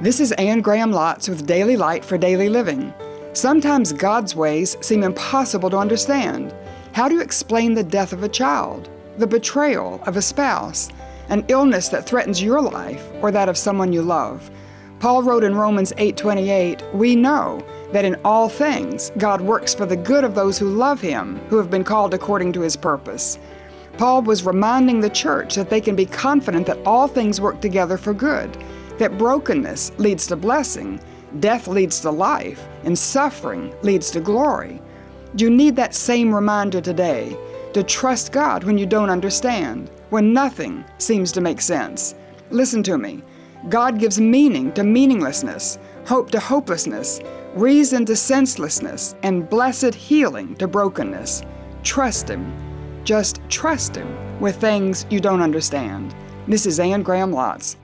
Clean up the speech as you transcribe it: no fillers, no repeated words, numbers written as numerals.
This is Anne Graham Lotz with Daily Light for Daily Living. Sometimes God's ways seem impossible to understand. How do you explain the death of a child, the betrayal of a spouse, an illness that threatens your life or that of someone you love? Paul wrote in Romans 8:28, "We know that in all things God works for the good of those who love Him, who have been called according to His purpose." Paul was reminding the church that they can be confident that all things work together for good, that brokenness leads to blessing, death leads to life, and suffering leads to glory. You need that same reminder today, to trust God when you don't understand, when nothing seems to make sense. Listen to me. God gives meaning to meaninglessness, hope to hopelessness, reason to senselessness, and blessed healing to brokenness. Trust Him. Just trust Him with things you don't understand. This is Anne Graham Lotz.